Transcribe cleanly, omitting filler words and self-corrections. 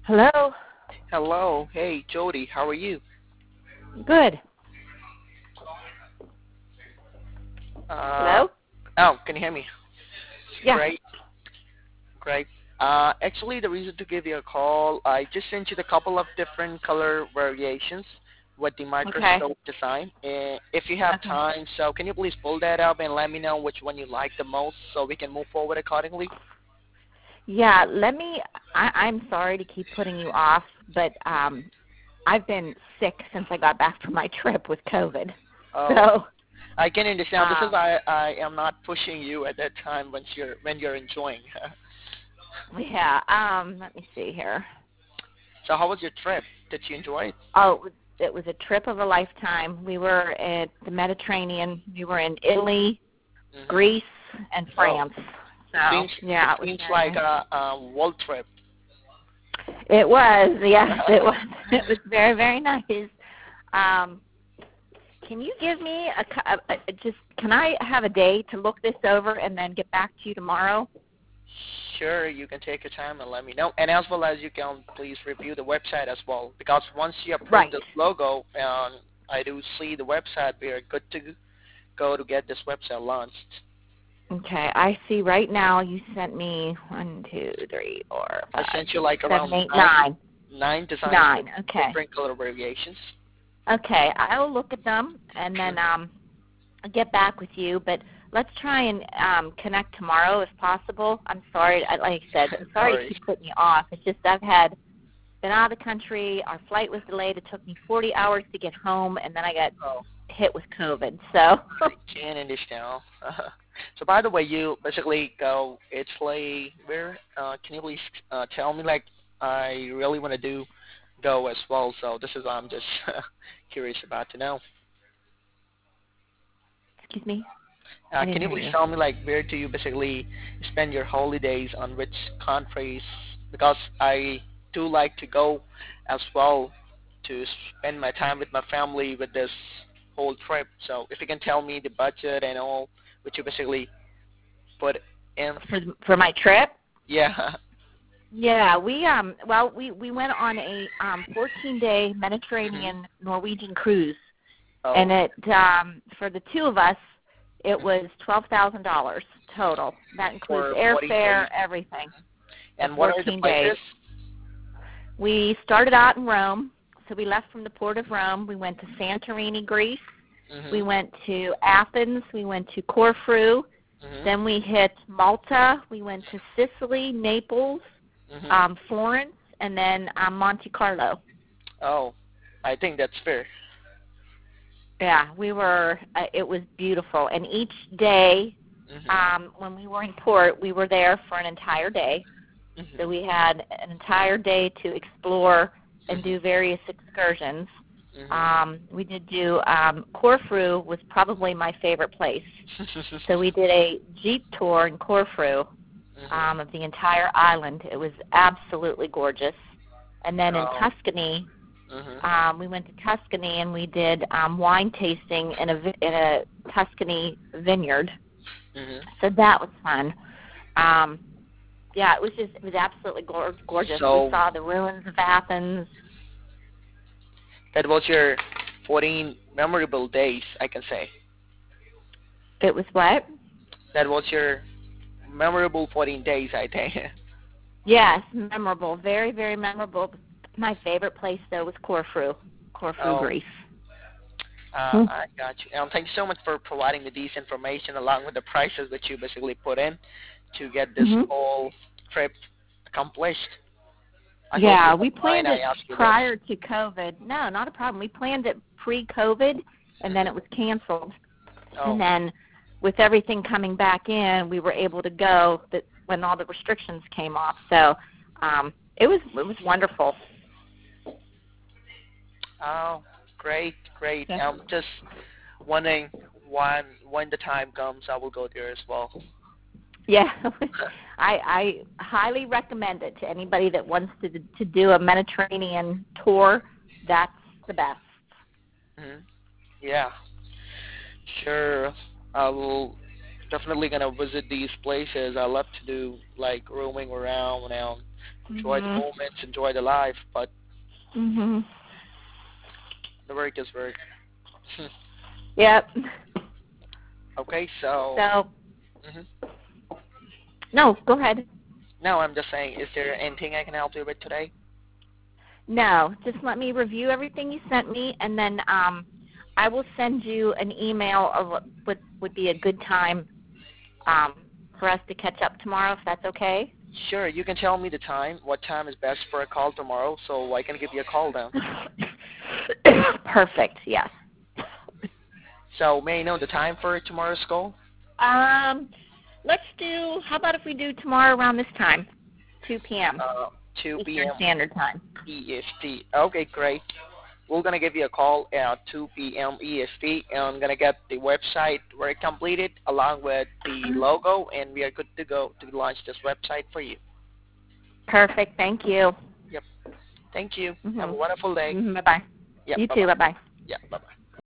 Hello. Hello. Hey, Jody. How are you? Good. Uh, Hello? oh, can you hear me? Yeah. Great, great. Actually, the reason to give you a call, I just sent you the couple of different color variations with the Okay. microscope design. If you have Okay. time, so can you please pull that up and let me know which one you like the most so we can move forward accordingly? Yeah, I'm sorry to keep putting you off, but I've been sick since I got back from my trip with COVID. Oh, So, I can understand. This is um why I am not pushing you at that time when you're enjoying. yeah, let me see here. So how was your trip? Did you enjoy it? Oh, it was a trip of a lifetime. We were at the Mediterranean. We were in Italy, Hmm. Greece, and Oh, France. seems So, it yeah, it was seems very like nice. a world trip. It was, yes, it was. It was very, very nice. Um, Can you give me just? Can I have a day to look this over and then get back to you tomorrow? Sure, you can take your time and let me know. And as well as you can please review the website as well, because once you approve Right. this logo, I do see the website. We are good to go to get this website launched. Okay. I see. Right now, you sent me 1, 2, 3, 4, I 5, sent you 6, like 7, around 8, nine 9. nine designs with 9. Okay. different color variations. Okay. I'll look at them and then I'll get back with you. But let's try and connect tomorrow if possible. I'm sorry. Like I said, I'm No sorry to worries. keep putting you off. It's just I've had been out of the country. Our flight was delayed. It took me 40 hours to get home, and then I got Oh, hit with COVID. So, I can understand. So by the way, you basically go Italy. Where? Can you please tell me? Like, I really want to do go as well. So this is I'm just curious about to know. excuse me, I didn't Can you hear please you. tell me like where do you basically spend your holidays on which countries? Because I do like to go as well to spend my time with my family with this whole trip. So if you can tell me the budget and all, which you basically put in. For my trip. Yeah. Yeah, we went on a 14-day Mhm. Mediterranean Norwegian cruise, Oh. and it for the two of us it Mhm. was $12,000 total. That includes For 14 days. airfare, everything for And what are the 14 days. places? We started out in Rome, so we left from the port of Rome. We went to Santorini, Greece. We Mhm. went to Athens. We went to Corfu. Mhm. Then we hit Malta. We went to Sicily, Naples, Mhm. Florence, and then Monte Carlo. Oh, I think that's fair. Yeah, we were. It was beautiful. And each day, Mhm. when we were in port, we were there for an entire day. So Mhm. we had an entire day to explore and Mhm. do various excursions. Mhm. We did do Corfu was probably my favorite place. So we did a jeep tour in Corfu Mhm. of the entire island. It was absolutely gorgeous. And then in Oh. Tuscany, Mhm. we went to Tuscany and we did wine tasting in a Tuscany vineyard. Mhm. So that was fun. Um, yeah, it was absolutely gorgeous. We So saw the ruins of Athens. that was your 14 memorable days, I can say. It was what? That was your memorable 14 days, I think. Yes, memorable, very, very memorable. My favorite place though was Corfu, Oh, Greece. Hmm. I got you. Thank you so much for providing me these information along with the prices that you basically put in to get this Mhm. whole trip accomplished. I hope you Yeah, we don't mind planned I it ask you this. prior to COVID. No, not a problem. We planned it pre-COVID, and then Hmm. it was canceled. And Oh, then, with everything coming back in, we were able to go. That when all the restrictions came off, so it was wonderful. oh, great, great. Yeah. Just wondering when the time comes, I will go there as well. Yeah, I highly recommend it to anybody that wants to do a Mediterranean tour. That's the best. Hmm. Yeah, sure. I will definitely gonna visit these places. I love to do like roaming around and enjoy the moments, enjoy the life, but Mhm. the work is work. Yep. Okay, so So mhm. no, go ahead. No, I'm just saying, is there anything I can help you with today? No, just let me review everything you sent me, and then I will send you an email of what would be a good time for us to catch up tomorrow, if that's okay. Sure, you can tell me the time. What time is best for a call tomorrow, so I can give you a call then. Perfect. Yes. So may I know the time for tomorrow's call? Um, let's do. How about if we do tomorrow around this time, 2 p.m. Uh, 2 Eastern p.m. Standard Time. EST. Okay, great. We're gonna give you a call at 2 p.m. EST, and I'm gonna get the website very completed along with the logo, and we are good to go to launch this website for you. Perfect. Thank you. Yep. Thank you. Have a Mhm. wonderful day. Mhm. Bye bye. Yep. You Bye too. bye. Bye bye. Yeah. Bye bye.